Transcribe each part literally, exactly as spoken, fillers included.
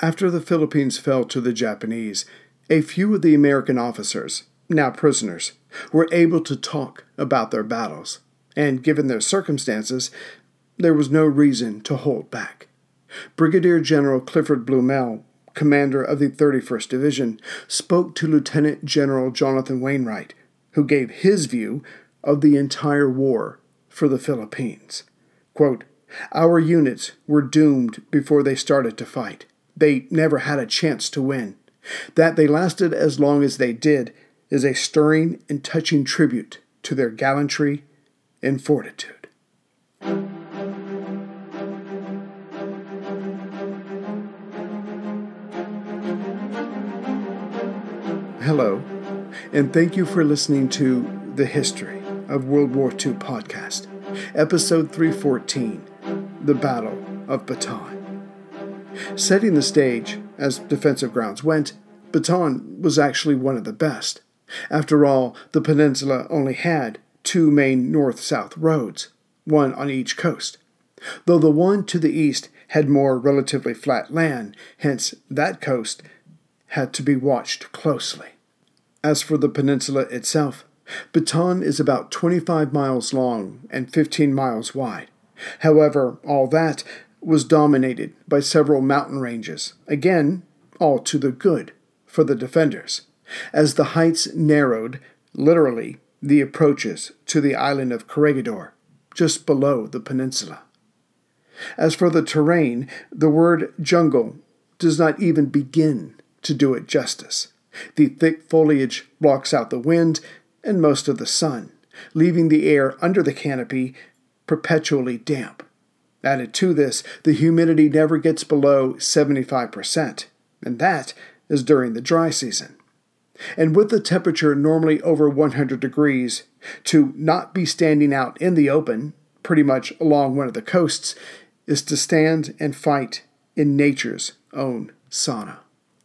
After the Philippines fell to the Japanese, a few of the American officers, now prisoners, were able to talk about their battles, and given their circumstances, there was no reason to hold back. Brigadier General Clifford Blumell, commander of the thirty-first Division, spoke to Lieutenant General Jonathan Wainwright, who gave his view of the entire war for the Philippines. Quote, "Our units were doomed before they started to fight. They never had a chance to win. That they lasted as long as they did is a stirring and touching tribute to their gallantry and fortitude." Hello, and thank you for listening to The History of World War Two podcast, episode three fourteen, The Battle of Bataan. Setting the stage, as defensive grounds went, Bataan was actually one of the best. After all, the peninsula only had two main north-south roads, one on each coast, though the one to the east had more relatively flat land, hence that coast had to be watched closely. As for the peninsula itself, Bataan is about twenty-five miles long and fifteen miles wide. However, all that was dominated by several mountain ranges, again, all to the good for the defenders, as the heights narrowed, literally, the approaches to the island of Corregidor, just below the peninsula. As for the terrain, the word jungle does not even begin to do it justice. The thick foliage blocks out the wind and most of the sun, leaving the air under the canopy perpetually damp. Added to this, the humidity never gets below seventy-five percent, and that is during the dry season. And with the temperature normally over one hundred degrees, to not be standing out in the open, pretty much along one of the coasts, is to stand and fight in nature's own sauna.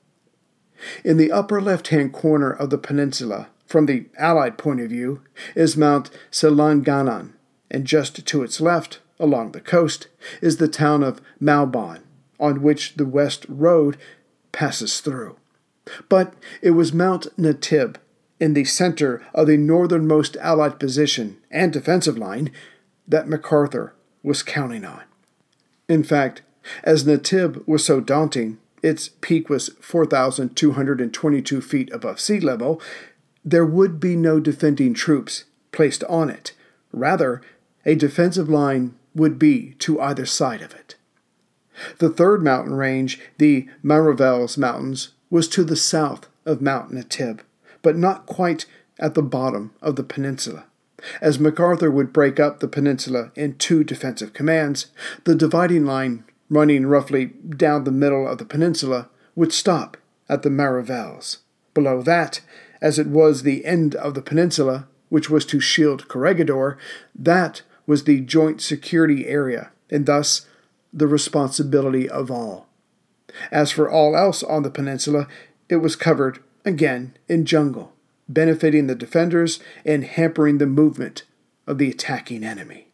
In the upper left-hand corner of the peninsula, from the Allied point of view, is Mount Selanganan, and just to its left, along the coast, is the town of Malbon, on which the West Road passes through. But it was Mount Natib, in the center of the northernmost Allied position and defensive line, that MacArthur was counting on. In fact, as Natib was so daunting, its peak was four thousand two hundred twenty-two feet above sea level, there would be no defending troops placed on it. Rather, a defensive line would be to either side of it. The third mountain range, the Mariveles Mountains, was to the south of Mount Natib, but not quite at the bottom of the peninsula. As MacArthur would break up the peninsula in two defensive commands, the dividing line, running roughly down the middle of the peninsula, would stop at the Mariveles. Below that, as it was the end of the peninsula, which was to shield Corregidor, that was the joint security area, and thus the responsibility of all. As for all else on the peninsula, it was covered, again, in jungle, benefiting the defenders and hampering the movement of the attacking enemy.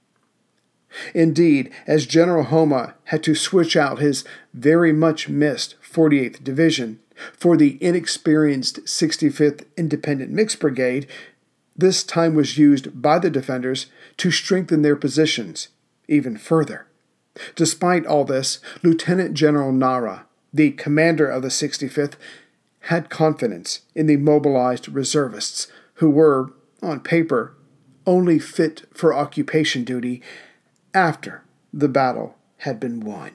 Indeed, as General Homa had to switch out his very much missed forty-eighth Division for the inexperienced sixty-fifth Independent Mixed Brigade, this time was used by the defenders to strengthen their positions even further. Despite all this, Lieutenant General Nara, the commander of the sixty-fifth, had confidence in the mobilized reservists, who were, on paper, only fit for occupation duty after the battle had been won.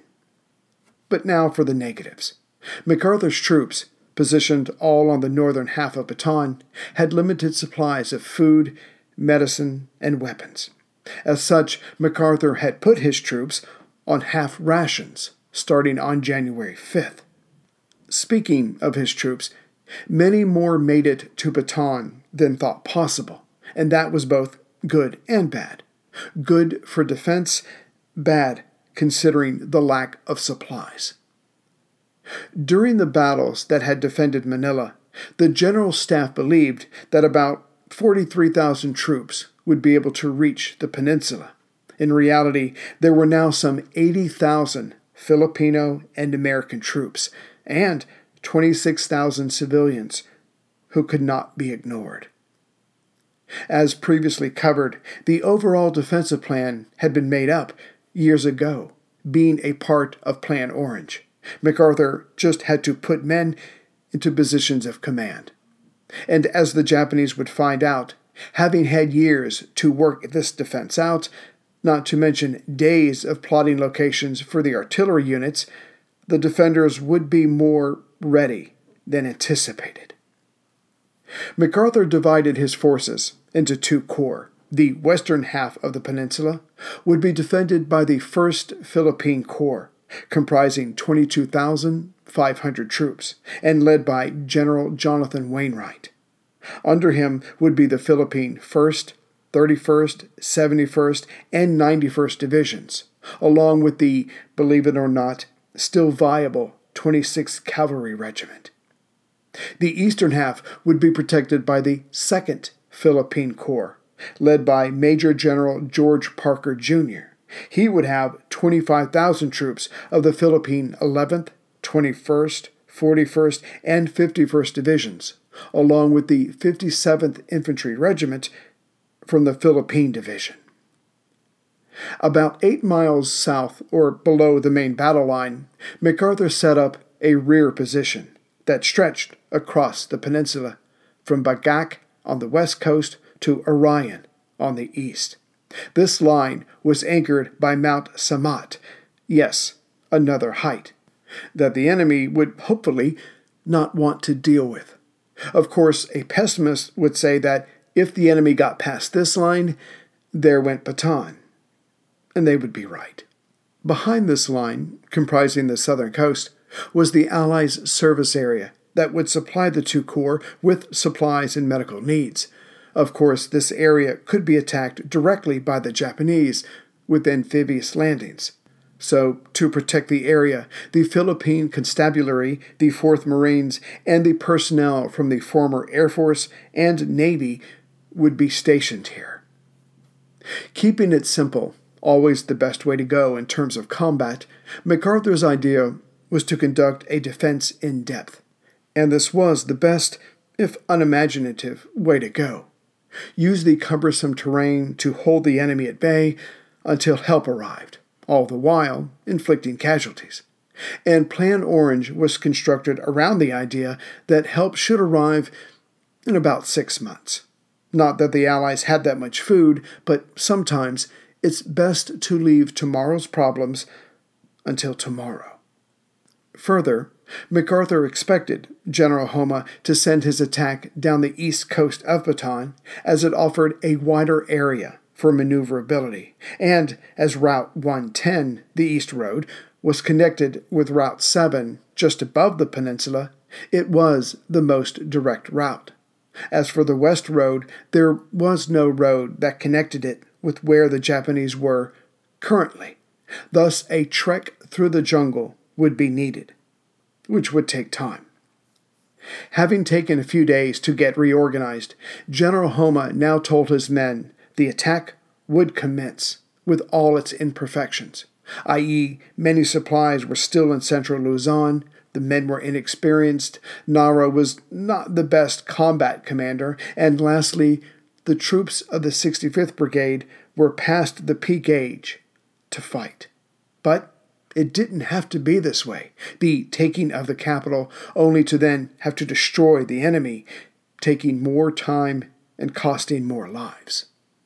But now for the negatives. MacArthur's troops, positioned all on the northern half of Bataan, had limited supplies of food, medicine, and weapons. As such, MacArthur had put his troops on half rations starting on January fifth. Speaking of his troops, many more made it to Bataan than thought possible, and that was both good and bad. Good for defense, bad considering the lack of supplies. During the battles that had defended Manila, the General Staff believed that about forty-three thousand troops would be able to reach the peninsula. In reality, there were now some eighty thousand Filipino and American troops, and twenty-six thousand civilians who could not be ignored. As previously covered, the overall defensive plan had been made up years ago, being a part of Plan Orange. MacArthur just had to put men into positions of command. And as the Japanese would find out, having had years to work this defense out, not to mention days of plotting locations for the artillery units, the defenders would be more ready than anticipated. MacArthur divided his forces into two corps. The western half of the peninsula would be defended by the first Philippine Corps, comprising twenty-two thousand five hundred troops, and led by General Jonathan Wainwright. Under him would be the Philippine first, thirty-first, seventy-first, and ninety-first Divisions, along with the, believe it or not, still viable twenty-sixth Cavalry Regiment. The eastern half would be protected by the second Philippine Corps, led by Major General George Parker Junior He would have twenty-five thousand troops of the Philippine eleventh, twenty-first, forty-first, and fifty-first Divisions, along with the fifty-seventh Infantry Regiment from the Philippine Division. About eight miles south or below the main battle line, MacArthur set up a rear position that stretched across the peninsula from Bagak on the west coast to Orion on the east. This line was anchored by Mount Samat, yes, another height, that the enemy would hopefully not want to deal with. Of course, a pessimist would say that if the enemy got past this line, there went Bataan. And they would be right. Behind this line, comprising the southern coast, was the Allies' service area that would supply the two corps with supplies and medical needs. Of course, this area could be attacked directly by the Japanese with amphibious landings. So, to protect the area, the Philippine Constabulary, the fourth Marines, and the personnel from the former Air Force and Navy would be stationed here. Keeping it simple, always the best way to go in terms of combat, MacArthur's idea was to conduct a defense in depth, and this was the best, if unimaginative, way to go. Use the cumbersome terrain to hold the enemy at bay until help arrived, all the while inflicting casualties. And Plan Orange was constructed around the idea that help should arrive in about six months. Not that the Allies had that much food, but sometimes it's best to leave tomorrow's problems until tomorrow. Further, MacArthur expected General Homma to send his attack down the east coast of Bataan, as it offered a wider area for maneuverability, and as Route one ten, the East Road, was connected with Route seven just above the peninsula, it was the most direct route. As for the West Road, there was no road that connected it with where the Japanese were currently. Thus, a trek through the jungle would be needed, which would take time. Having taken a few days to get reorganized, General Homma now told his men the attack would commence with all its imperfections, that is, many supplies were still in central Luzon, the men were inexperienced, Nara was not the best combat commander, and lastly, the troops of the sixty-fifth Brigade were past the peak age to fight. But it didn't have to be this way, the taking of the capital only to then have to destroy the enemy, taking more time and costing more lives.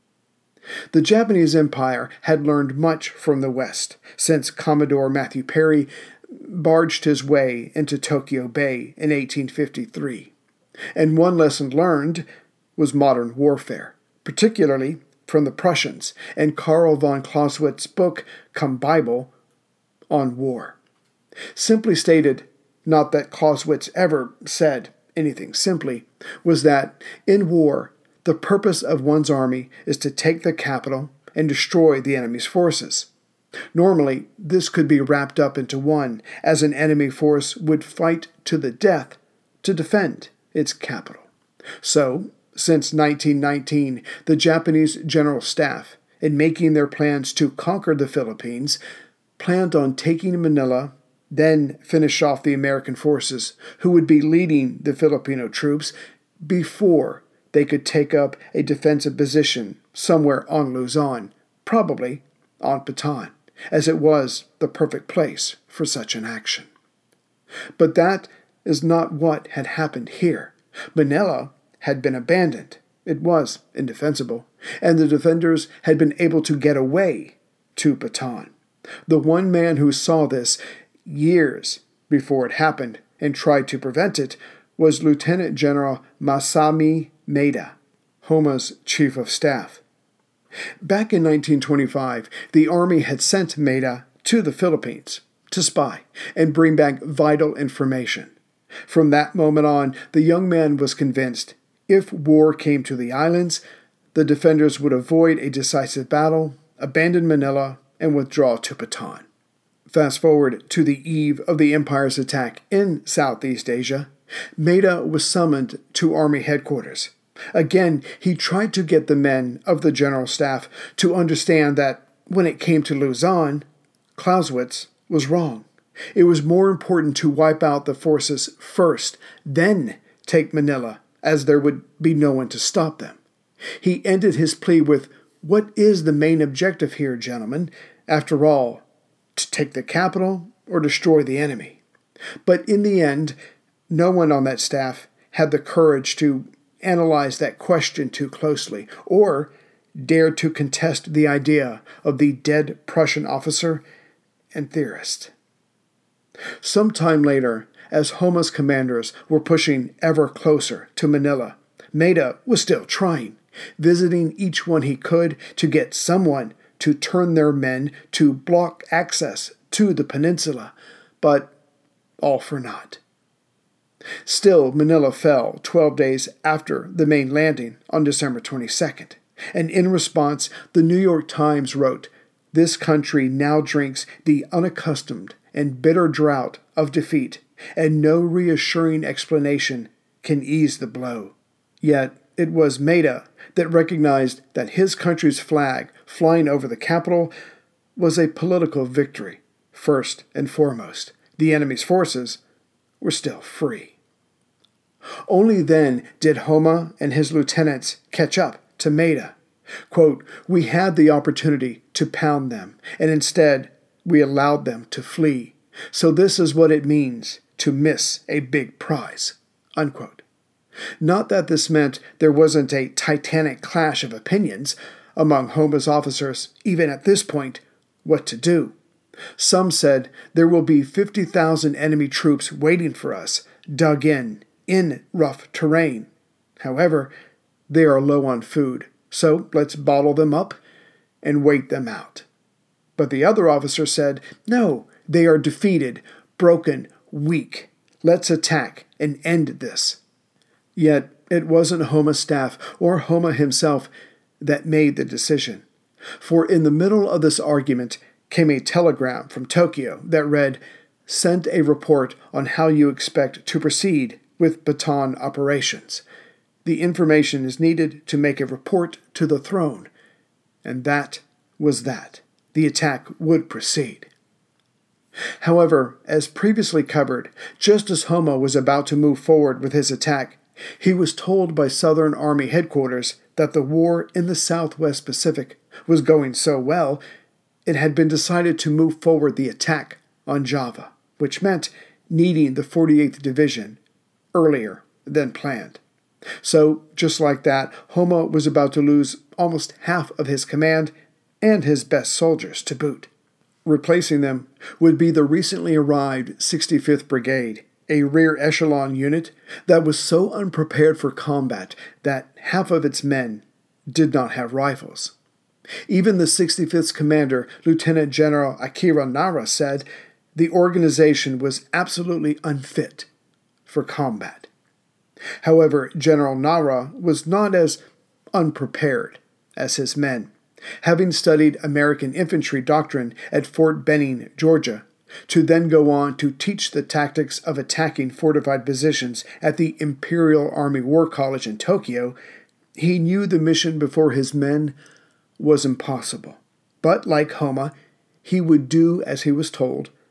The Japanese Empire had learned much from the West since Commodore Matthew Perry barged his way into Tokyo Bay in eighteen fifty-three. And one lesson learned was modern warfare, particularly from the Prussians and Karl von Clausewitz's book, Come Bible, on war. Simply stated, not that Clausewitz ever said anything simply, was that in war, the purpose of one's army is to take the capital and destroy the enemy's forces. Normally, this could be wrapped up into one, as an enemy force would fight to the death to defend its capital. So, since nineteen nineteen, the Japanese General Staff, in making their plans to conquer the Philippines, planned on taking Manila, then finish off the American forces who would be leading the Filipino troops before they could take up a defensive position somewhere on Luzon, probably on Bataan, as it was the perfect place for such an action. But that is not what had happened here. Manila had been abandoned. It was indefensible, and the defenders had been able to get away to Bataan. The one man who saw this years before it happened and tried to prevent it was Lieutenant General Masami Maeda, Homa's chief of staff. Back in nineteen twenty-five, the Army had sent Maeda to the Philippines to spy and bring back vital information. From that moment on, the young man was convinced if war came to the islands, the defenders would avoid a decisive battle, abandon Manila, and withdraw to Bataan. Fast forward to the eve of the Empire's attack in Southeast Asia, Maeda was summoned to Army headquarters. Again, he tried to get the men of the General Staff to understand that when it came to Luzon, Clausewitz was wrong. It was more important to wipe out the forces first, then take Manila, as there would be no one to stop them. He ended his plea with, "What is the main objective here, gentlemen? After all, to take the capital or destroy the enemy?" But in the end, no one on that staff had the courage to analyze that question too closely, or dared to contest the idea of the dead Prussian officer and theorist. Sometime later, as Homa's commanders were pushing ever closer to Manila, Maeda was still trying, visiting each one he could to get someone to turn their men to block access to the peninsula, but all for naught. Still, Manila fell twelve days after the main landing on December twenty-second, and in response, the New York Times wrote, "This country now drinks the unaccustomed and bitter drought of defeat, and no reassuring explanation can ease the blow." Yet it was Maeda that recognized that his country's flag flying over the capital was a political victory. First and foremost, the enemy's forces were still free. Only then did Homa and his lieutenants catch up to Maeda. Quote, "We had the opportunity to pound them, and instead we allowed them to flee. So this is what it means to miss a big prize." Unquote. Not that this meant there wasn't a titanic clash of opinions among Homa's officers, even at this point, what to do. Some said there will be fifty thousand enemy troops waiting for us, dug in, in rough terrain. However, they are low on food, so let's bottle them up and wait them out. But the other officer said, no, they are defeated, broken, weak. Let's attack and end this. Yet it wasn't Homa's staff or Homa himself that made the decision. For in the middle of this argument came a telegram from Tokyo that read, "Send a report on how you expect to proceed with Bataan operations. The information is needed to make a report to the throne." And that was that. The attack would proceed. However, as previously covered, just as Homa was about to move forward with his attack, he was told by Southern Army headquarters that the war in the Southwest Pacific was going so well, it had been decided to move forward the attack on Java, which meant needing the forty-eighth Division earlier than planned. So, just like that, Homa was about to lose almost half of his command and his best soldiers to boot. Replacing them would be the recently arrived sixty-fifth Brigade, a rear echelon unit that was so unprepared for combat that half of its men did not have rifles. Even the sixty-fifth's commander, Lieutenant General Akira Nara, said the organization was absolutely unfit for combat. However, General Nara was not as unprepared as his men. Having studied American infantry doctrine at Fort Benning, Georgia, to then go on to teach the tactics of attacking fortified positions at the Imperial Army War College in Tokyo, he knew the mission before his men was impossible. But like Homa, he would do as he was told,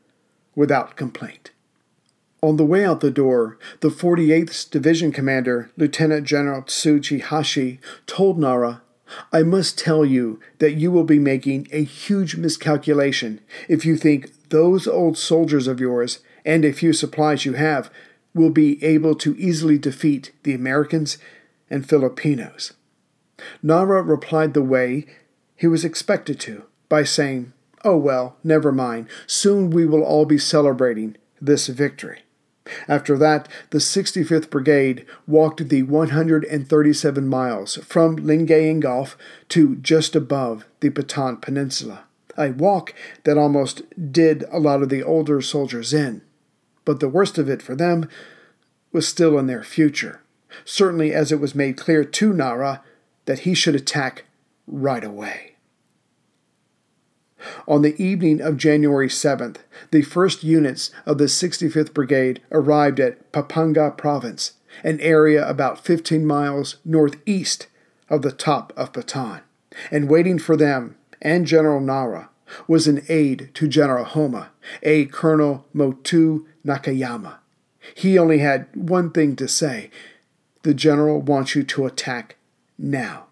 without complaint. On the way out the door, the forty-eighth Division Commander, Lieutenant General Tsuji Hashi, told Nara, "I must tell you that you will be making a huge miscalculation if you think those old soldiers of yours, and a few supplies you have, will be able to easily defeat the Americans and Filipinos." Nara replied the way he was expected to, by saying, "Oh well, never mind. Soon we will all be celebrating this victory." After that, the sixty-fifth Brigade walked the one hundred thirty-seven miles from Lingayen Gulf to just above the Bataan Peninsula, a walk that almost did a lot of the older soldiers in. But the worst of it for them was still in their future, certainly as it was made clear to Nara that he should attack right away. On the evening of January seventh, the first units of the sixty-fifth Brigade arrived at Pampanga Province, an area about fifteen miles northeast of the top of Bataan, and waiting for them and General Nara was an aide to General Homa, a Colonel Motu Nakayama. He only had one thing to say: "The general wants you to attack now."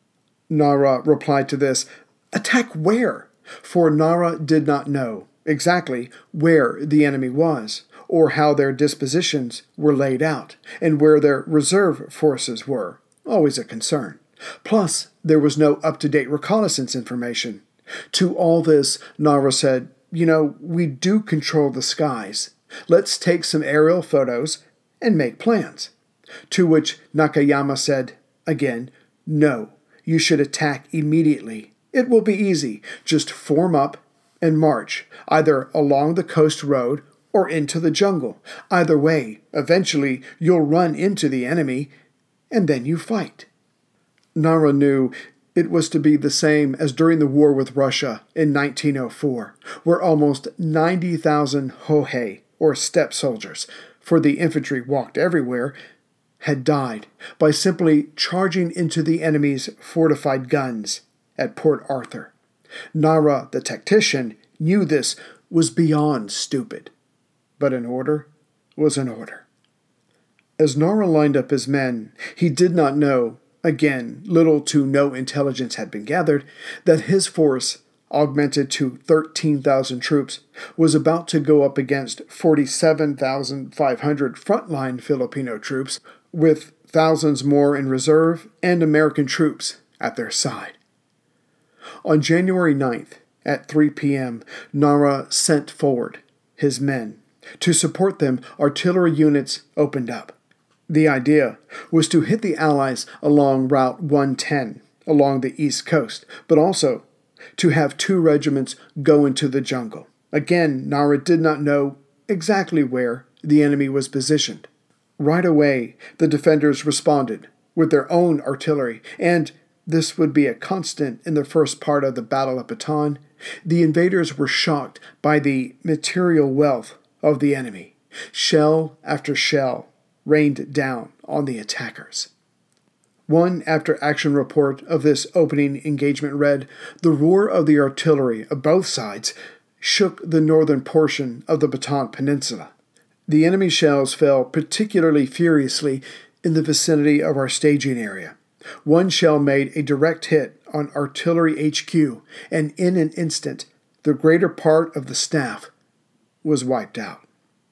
Nara replied to this, "Attack where?" For Nara did not know exactly where the enemy was, or how their dispositions were laid out, and where their reserve forces were, always a concern. Plus, there was no up-to-date reconnaissance information. To all this, Nara said, "You know, we do control the skies. Let's take some aerial photos and make plans." To which Nakayama said, again, "No, you should attack immediately. It will be easy. Just form up and march, either along the coast road or into the jungle. Either way, eventually you'll run into the enemy, and then you fight." Nara knew it was to be the same as during the war with Russia in nineteen oh four, where almost ninety thousand Hohei, or steppe soldiers, for the infantry walked everywhere, had died by simply charging into the enemy's fortified guns at Port Arthur. Nara, the tactician, knew this was beyond stupid, but an order was an order. As Nara lined up his men, he did not know, again, little to no intelligence had been gathered, that his force, augmented to thirteen thousand troops, was about to go up against forty-seven thousand five hundred frontline Filipino troops, with thousands more in reserve and American troops at their side. On January ninth, at three p.m., Nara sent forward his men. To support them, artillery units opened up. The idea was to hit the Allies along Route one ten, along the east coast, but also to have two regiments go into the jungle. Again, Nara did not know exactly where the enemy was positioned. Right away, the defenders responded with their own artillery, and this would be a constant in the first part of the Battle of Bataan. The invaders were shocked by the material wealth of the enemy. Shell after shell rained down on the attackers. One after-action report of this opening engagement read, "The roar of the artillery of both sides shook the northern portion of the Bataan Peninsula. The enemy shells fell particularly furiously in the vicinity of our staging area. One shell made a direct hit on artillery H Q, and in an instant, the greater part of the staff was wiped out."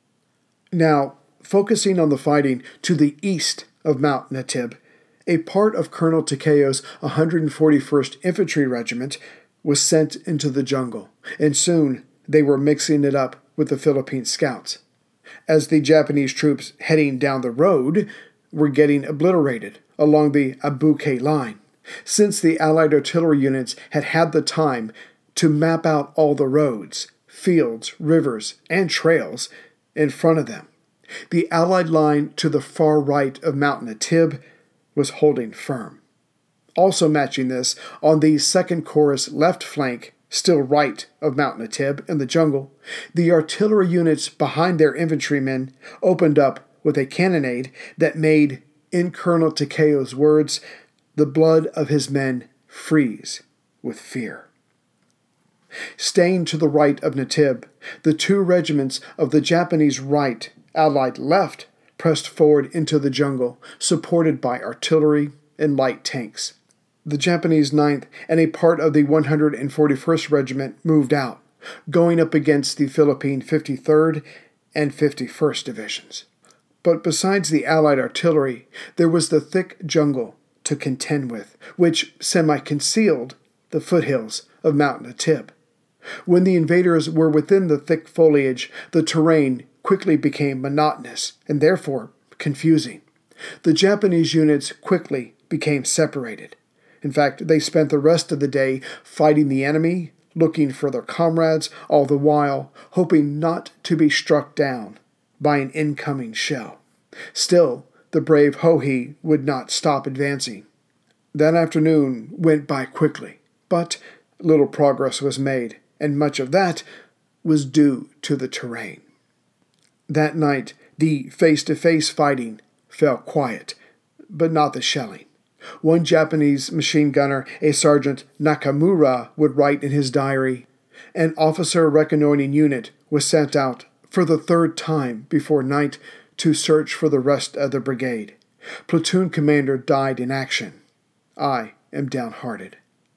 Now, focusing on the fighting to the east of Mount Natib, a part of Colonel Takeo's one hundred forty-first Infantry Regiment was sent into the jungle, and soon they were mixing it up with the Philippine scouts. As the Japanese troops heading down the road were getting obliterated along the Abuke line, since the Allied artillery units had had the time to map out all the roads, fields, rivers, and trails in front of them. The Allied line to the far right of Mount Natib was holding firm. Also matching this, on the second Corps' left flank, still right of Mount Natib in the jungle, the artillery units behind their infantrymen opened up with a cannonade that made, in Colonel Takeo's words, the blood of his men freeze with fear. Staying to the right of Natib, the two regiments of the Japanese right, Allied left, pressed forward into the jungle, supported by artillery and light tanks. The Japanese ninth and a part of the one hundred forty-first Regiment moved out, going up against the Philippine fifty-third and fifty-first Divisions. But besides the Allied artillery, there was the thick jungle to contend with, which semi-concealed the foothills of Mount Natib. When the invaders were within the thick foliage, the terrain quickly became monotonous and therefore confusing. The Japanese units quickly became separated. In fact, they spent the rest of the day fighting the enemy, looking for their comrades, all the while hoping not to be struck down by an incoming shell. Still, the brave Hohe would not stop advancing. That afternoon went by quickly, but little progress was made, and much of that was due to the terrain. That night, the face-to-face fighting fell quiet, but not the shelling. One Japanese machine gunner, a Sergeant Nakamura, would write in his diary, "An officer reconnoitering unit was sent out for the third time before night to search for the rest of the brigade. Platoon commander died in action. I am downhearted."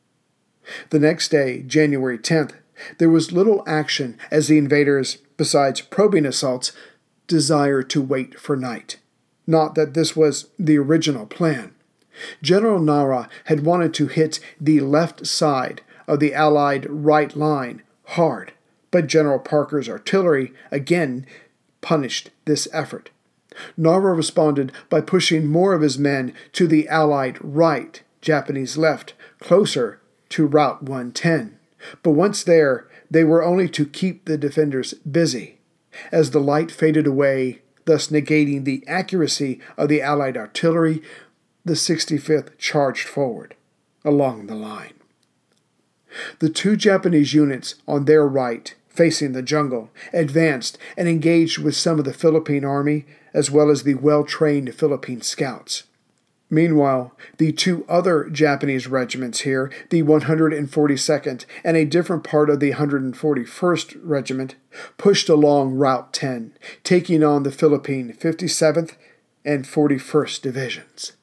The next day, January tenth, there was little action as the invaders, besides probing assaults, desired to wait for night. Not that this was the original plan. General Nara had wanted to hit the left side of the Allied right line hard, but General Parker's artillery again punished this effort. Nara responded by pushing more of his men to the Allied right, Japanese left, closer to Route one ten. But once there, they were only to keep the defenders busy. As the light faded away, thus negating the accuracy of the Allied artillery, the sixty-fifth charged forward along the line. The two Japanese units on their right, facing the jungle, advanced and engaged with some of the Philippine Army as well as the well-trained Philippine scouts. Meanwhile, the two other Japanese regiments here, the one hundred forty-second and a different part of the one hundred forty-first Regiment, pushed along Route ten, taking on the Philippine fifty-seventh and forty-first Divisions.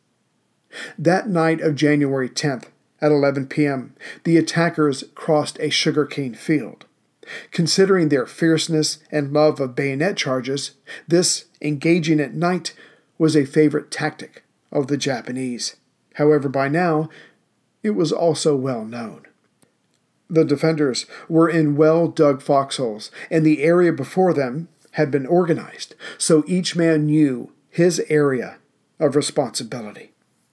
That night of January tenth, at eleven p.m., the attackers crossed a sugarcane field. Considering their fierceness and love of bayonet charges, this engaging at night was a favorite tactic of the Japanese. However, by now, it was also well known. The defenders were in well-dug foxholes, and the area before them had been organized, so each man knew his area of responsibility.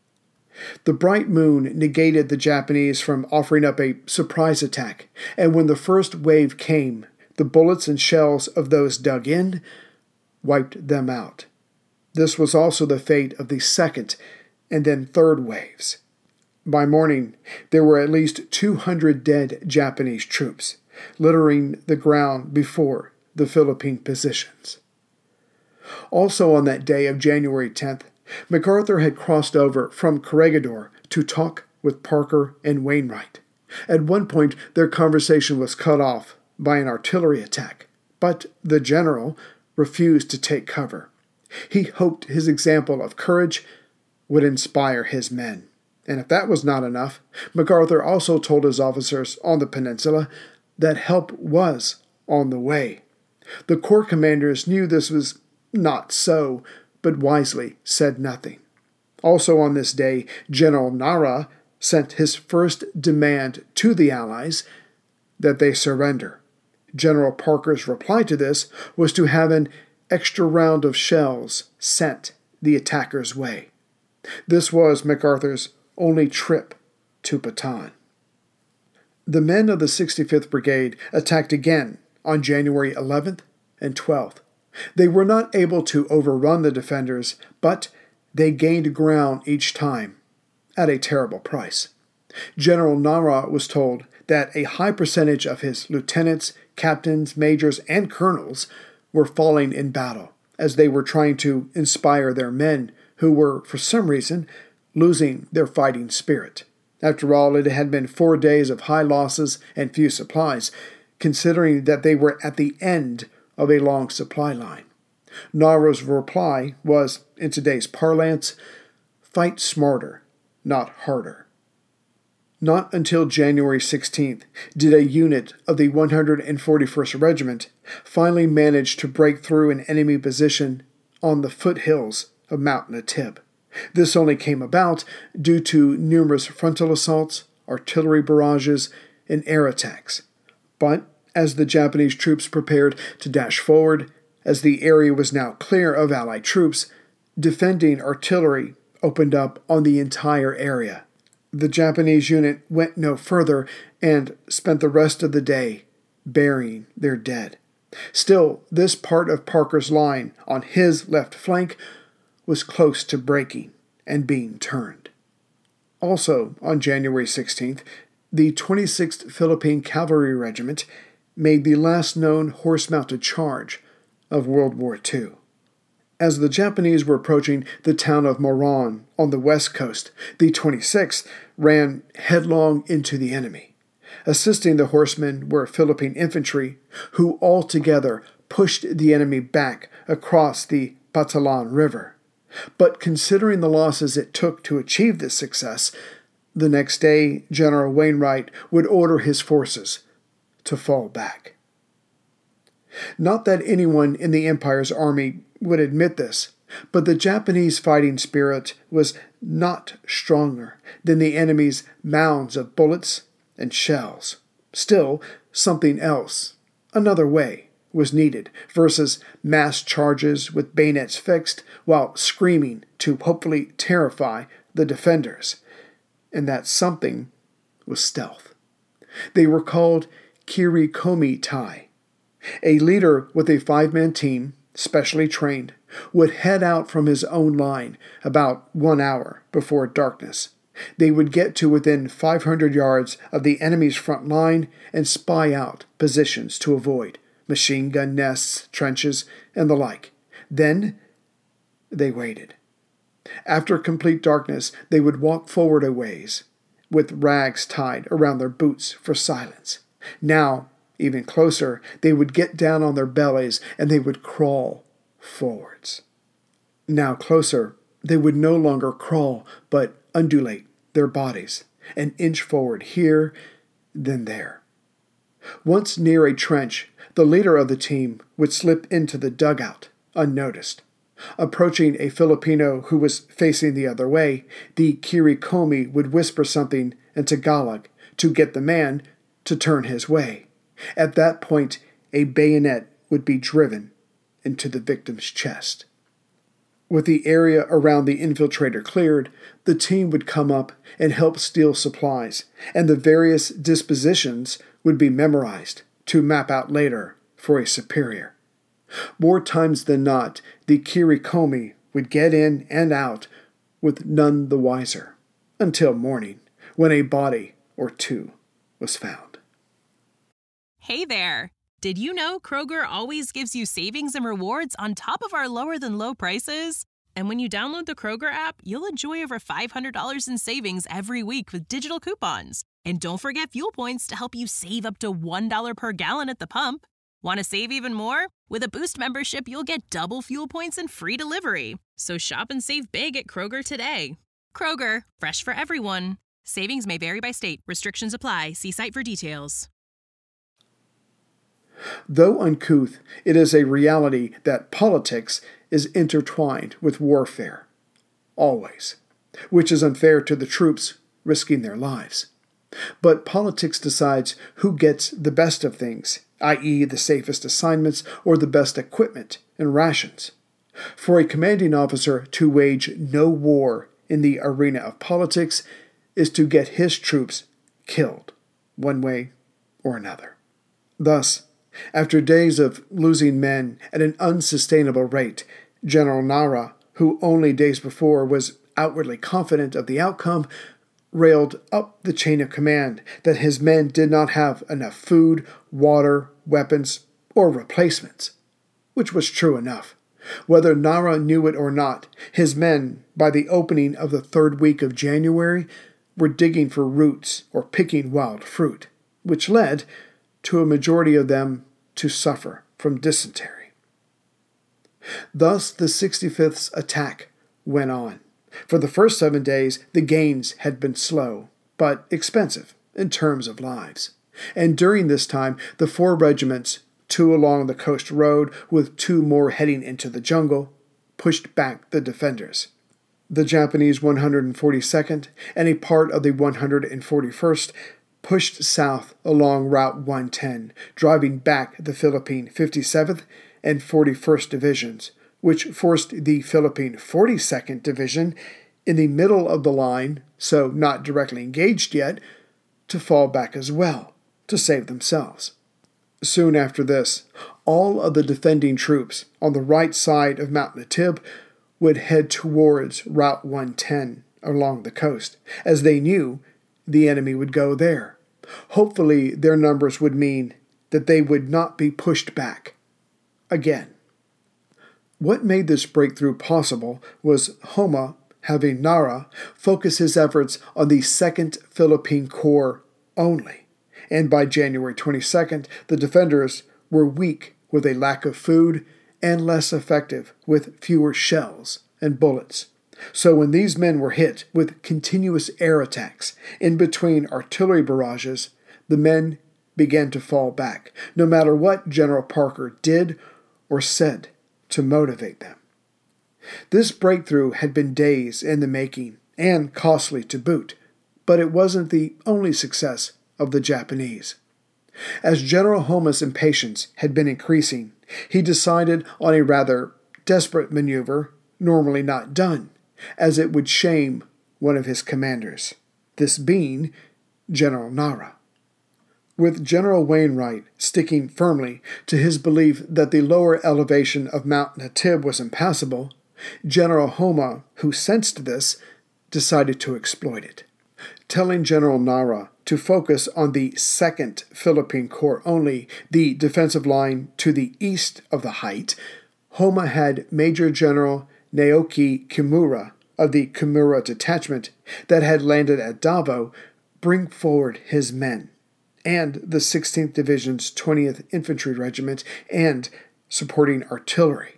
The bright moon negated the Japanese from offering up a surprise attack, and when the first wave came, the bullets and shells of those dug in wiped them out. This was also the fate of the second and then third waves. By morning, there were at least two hundred dead Japanese troops, littering the ground before the Philippine positions. Also on that day of January tenth, MacArthur had crossed over from Corregidor to talk with Parker and Wainwright. At one point, their conversation was cut off by an artillery attack, but the general refused to take cover. He hoped his example of courage would inspire his men. And if that was not enough, MacArthur also told his officers on the peninsula that help was on the way. The corps commanders knew this was not so, but wisely said nothing. Also on this day, General Nara sent his first demand to the Allies that they surrender. General Parker's reply to this was to have an extra round of shells sent the attackers' way. This was MacArthur's only trip to Bataan. The men of the sixty-fifth Brigade attacked again on January eleventh and twelfth. They were not able to overrun the defenders, but they gained ground each time at a terrible price. General Nara was told that a high percentage of his lieutenants, captains, majors, and colonels were falling in battle as they were trying to inspire their men who were, for some reason, losing their fighting spirit. After all, it had been four days of high losses and few supplies, considering that they were at the end of a long supply line. Nara's reply was, in today's parlance, fight smarter, not harder. Not until January sixteenth did a unit of the one hundred forty-first Regiment finally manage to break through an enemy position on the foothills of Mount Natib. This only came about due to numerous frontal assaults, artillery barrages, and air attacks. But as the Japanese troops prepared to dash forward, as the area was now clear of Allied troops, defending artillery opened up on the entire area. The Japanese unit went no further and spent the rest of the day burying their dead. Still, this part of Parker's line on his left flank was close to breaking and being turned. Also, on January sixteenth, the twenty-sixth Philippine Cavalry Regiment made the last known horse-mounted charge of World War Two. As the Japanese were approaching the town of Moron on the west coast, the twenty-sixth ran headlong into the enemy. Assisting the horsemen were Philippine infantry, who all together pushed the enemy back across the Batalan River. But considering the losses it took to achieve this success, the next day General Wainwright would order his forces to fall back. Not that anyone in the Empire's army would admit this, but the Japanese fighting spirit was not stronger than the enemy's mounds of bullets and shells. Still, something else, another way, was needed versus mass charges with bayonets fixed while screaming to hopefully terrify the defenders. And that something was stealth. They were called Kirikomi Tai. A leader with a five-man team, specially trained, would head out from his own line about one hour before darkness. They would get to within five hundred yards of the enemy's front line and spy out positions to avoid machine gun nests, trenches, and the like. Then they waited. After complete darkness, they would walk forward a ways, with rags tied around their boots for silence. Now, even closer, they would get down on their bellies and they would crawl forwards. Now closer, they would no longer crawl, but undulate their bodies, an inch forward here, then there. Once near a trench, the leader of the team would slip into the dugout, unnoticed. Approaching a Filipino who was facing the other way, the Kirikomi would whisper something in Tagalog to get the man to turn his way. At that point, a bayonet would be driven into the victim's chest. With the area around the infiltrator cleared, the team would come up and help steal supplies, and the various dispositions would be memorized to map out later for a superior. More times than not, the Kirikomi would get in and out with none the wiser, until morning, when a body or two was found. Hey there! Did you know Kroger always gives you savings and rewards on top of our lower-than-low prices? And when you download the Kroger app, you'll enjoy over five hundred dollars in savings every week with digital coupons. And don't forget fuel points to help you save up to one dollar per gallon at the pump. Want to save even more? With a Boost membership, you'll get double fuel points and free delivery. So shop and save big at Kroger today. Kroger, fresh for everyone. Savings may vary by state. Restrictions apply. See site for details. Though uncouth, it is a reality that politics is intertwined with warfare. Always. Which is unfair to the troops risking their lives. But politics decides who gets the best of things, that is the safest assignments or the best equipment and rations. For a commanding officer to wage no war in the arena of politics is to get his troops killed, one way or another. Thus, after days of losing men at an unsustainable rate, General Nara, who only days before was outwardly confident of the outcome, railed up the chain of command that his men did not have enough food, water, weapons, or replacements, which was true enough. Whether Nara knew it or not, his men, by the opening of the third week of January, were digging for roots or picking wild fruit, which led to a majority of them to suffer from dysentery. Thus the sixty-fifth's attack went on. For the first seven days, the gains had been slow, but expensive in terms of lives. And during this time, the four regiments, two along the coast road with two more heading into the jungle, pushed back the defenders. The Japanese one hundred forty-second and a part of the one hundred forty-first pushed south along Route one ten, driving back the Philippine fifty-seventh and forty-first Divisions, which forced the Philippine forty-second Division, in the middle of the line, so not directly engaged yet, to fall back as well, to save themselves. Soon after this, all of the defending troops on the right side of Mount Natib would head towards Route one ten along the coast, as they knew the enemy would go there. Hopefully, their numbers would mean that they would not be pushed back again. What made this breakthrough possible was Homma having Nara focus his efforts on the second Philippine Corps only, and by January twenty-second, the defenders were weak with a lack of food and less effective with fewer shells and bullets. So when these men were hit with continuous air attacks in between artillery barrages, the men began to fall back, no matter what General Parker did or said to motivate them. This breakthrough had been days in the making and costly to boot, but it wasn't the only success of the Japanese. As General Homma's impatience had been increasing, he decided on a rather desperate maneuver, normally not done, as it would shame one of his commanders, this being General Nara. With General Wainwright sticking firmly to his belief that the lower elevation of Mount Natib was impassable, General Homma, who sensed this, decided to exploit it. Telling General Nara to focus on the second Philippine Corps only, the defensive line to the east of the height, Homma had Major General Naoki Kimura of the Kimura Detachment that had landed at Davao bring forward his men, and the sixteenth Division's twentieth Infantry Regiment and supporting artillery.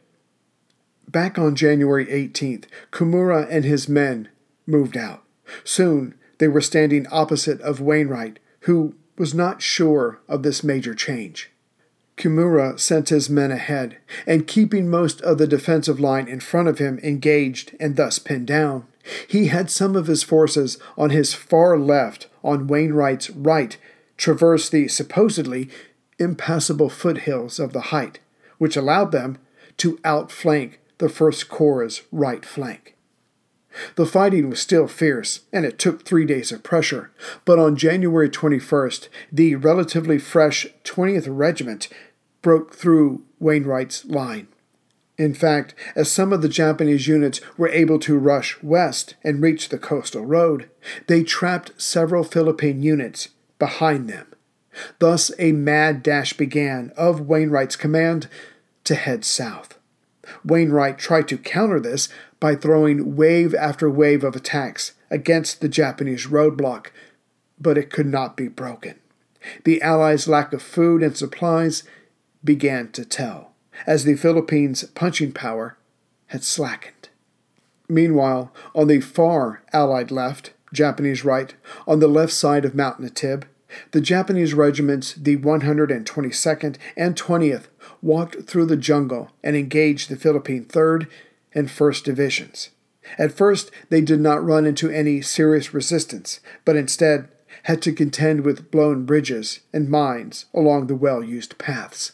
Back on January eighteenth, Kimura and his men moved out. Soon, they were standing opposite of Wainwright, who was not sure of this major change. Kimura sent his men ahead, and keeping most of the defensive line in front of him engaged and thus pinned down, he had some of his forces on his far left, on Wainwright's right, traverse the supposedly impassable foothills of the height, which allowed them to outflank the First Corps' right flank. The fighting was still fierce, and it took three days of pressure, but on January twenty-first, the relatively fresh twentieth Regiment broke through Wainwright's line. In fact, as some of the Japanese units were able to rush west and reach the coastal road, they trapped several Philippine units behind them. Thus, a mad dash began of Wainwright's command to head south. Wainwright tried to counter this by throwing wave after wave of attacks against the Japanese roadblock, but it could not be broken. The Allies' lack of food and supplies began to tell, as the Philippines' punching power had slackened. Meanwhile, on the far Allied left, Japanese right, on the left side of Mount Natib, the Japanese regiments, the one hundred twenty-second and twentieth, walked through the jungle and engaged the Philippine third and first Divisions. At first, they did not run into any serious resistance, but instead had to contend with blown bridges and mines along the well-used paths.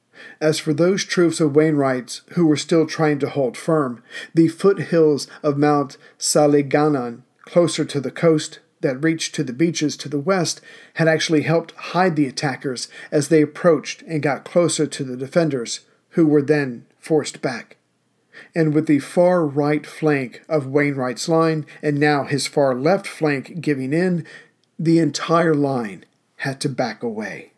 As for those troops of Wainwright's who were still trying to hold firm, the foothills of Mount Saliganan, closer to the coast, that reached to the beaches to the west, had actually helped hide the attackers as they approached and got closer to the defenders, who were then forced back. And with the far right flank of Wainwright's line, and now his far left flank giving in, the entire line had to back away.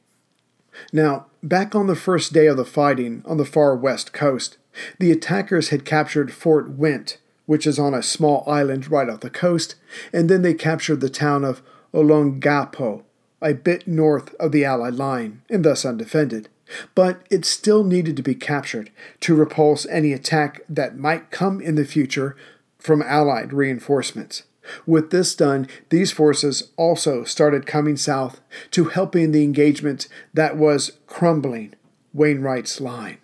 Now, back on the first day of the fighting on the far west coast, the attackers had captured Fort Went, which is on a small island right off the coast, and then they captured the town of Olongapo, a bit north of the Allied line, and thus undefended. But it still needed to be captured to repulse any attack that might come in the future from Allied reinforcements. With this done, these forces also started coming south to help in the engagement that was crumbling Wainwright's line.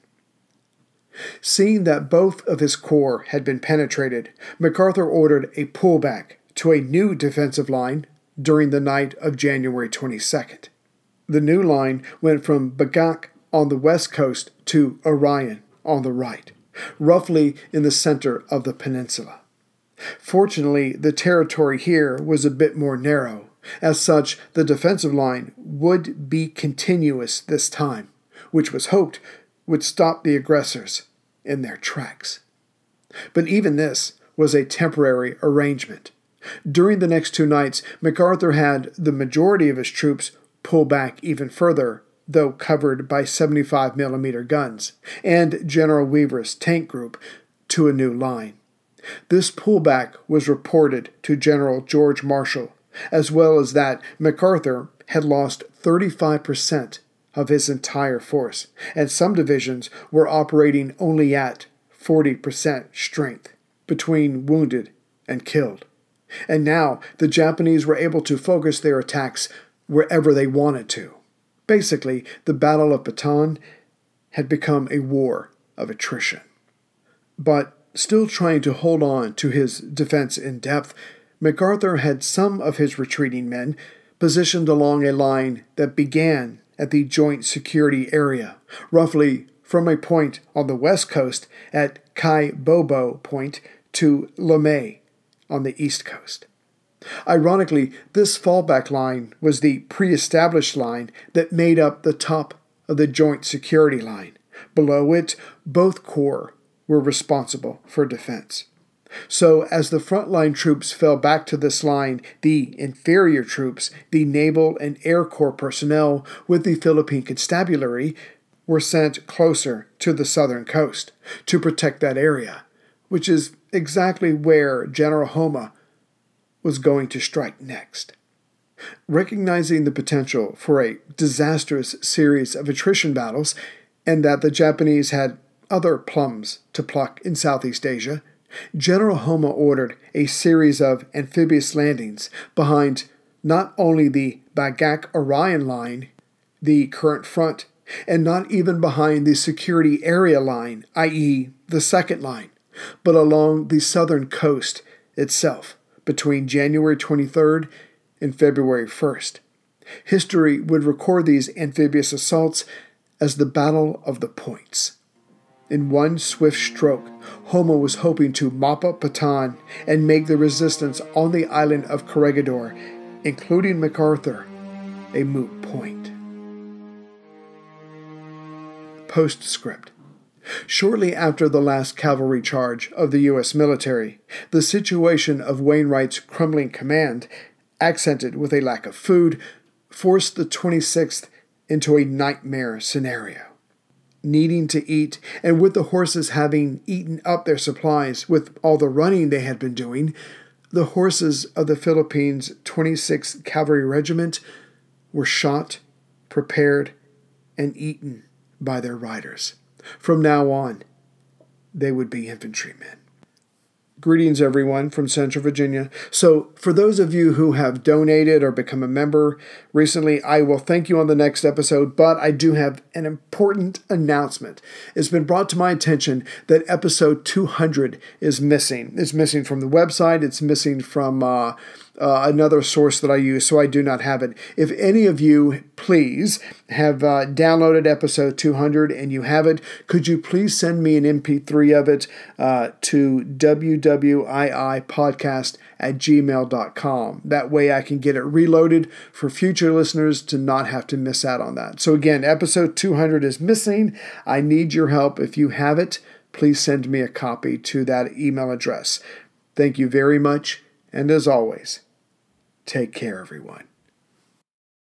Seeing that both of his corps had been penetrated, MacArthur ordered a pullback to a new defensive line during the night of January twenty-second. The new line went from Bagak on the west coast to Orion on the right, roughly in the center of the peninsula. Fortunately, the territory here was a bit more narrow. As such, the defensive line would be continuous this time, which was hoped would stop the aggressors in their tracks. But even this was a temporary arrangement. During the next two nights, MacArthur had the majority of his troops pull back even further, though covered by seventy-five millimeter guns, and General Weaver's tank group to a new line. This pullback was reported to General George Marshall, as well as that MacArthur had lost thirty-five percent of his entire force, and some divisions were operating only at forty percent strength, between wounded and killed. And now the Japanese were able to focus their attacks wherever they wanted to. Basically, the Battle of Bataan had become a war of attrition. But still trying to hold on to his defense in depth, MacArthur had some of his retreating men positioned along a line that began at the Joint Security Area, roughly from a point on the west coast at Kai Bobo Point to Lamay on the east coast. Ironically, this fallback line was the pre-established line that made up the top of the Joint Security Line. Below it, both corps were responsible for defense. So, as the frontline troops fell back to this line, the inferior troops, the Naval and Air Corps personnel with the Philippine Constabulary, were sent closer to the southern coast to protect that area, which is exactly where General Homma was going to strike next. Recognizing the potential for a disastrous series of attrition battles, and that the Japanese had other plums to pluck in Southeast Asia, General Homma ordered a series of amphibious landings behind not only the Bagak-Orion line, the current front, and not even behind the security area line, that is the second line, but along the southern coast itself between January twenty-third and February first. History would record these amphibious assaults as the Battle of the Points. In one swift stroke, Homma was hoping to mop up Bataan and make the resistance on the island of Corregidor, including MacArthur, a moot point. Postscript. Shortly after the last cavalry charge of the U S military, the situation of Wainwright's crumbling command, accented with a lack of food, forced the twenty-sixth into a nightmare scenario. Needing to eat, and with the horses having eaten up their supplies with all the running they had been doing, the horses of the Philippines' twenty-sixth Cavalry Regiment were shot, prepared, and eaten by their riders. From now on, they would be infantrymen. Greetings, everyone, from Central Virginia. So, for those of you who have donated or become a member recently, I will thank you on the next episode, but I do have an important announcement. It's been brought to my attention that episode two hundred is missing. It's missing from the website. It's missing from uh, uh, another source that I use, so I do not have it. If any of you, please, have uh, downloaded episode two hundred and you have it, could you please send me an M P three of it uh, to w w i i podcast at gmail dot com. That way I can get it reloaded for future listeners to not have to miss out on that. So again, episode two hundred is missing. I need your help. If you have it, please send me a copy to that email address. Thank you very much, and as always, take care, everyone.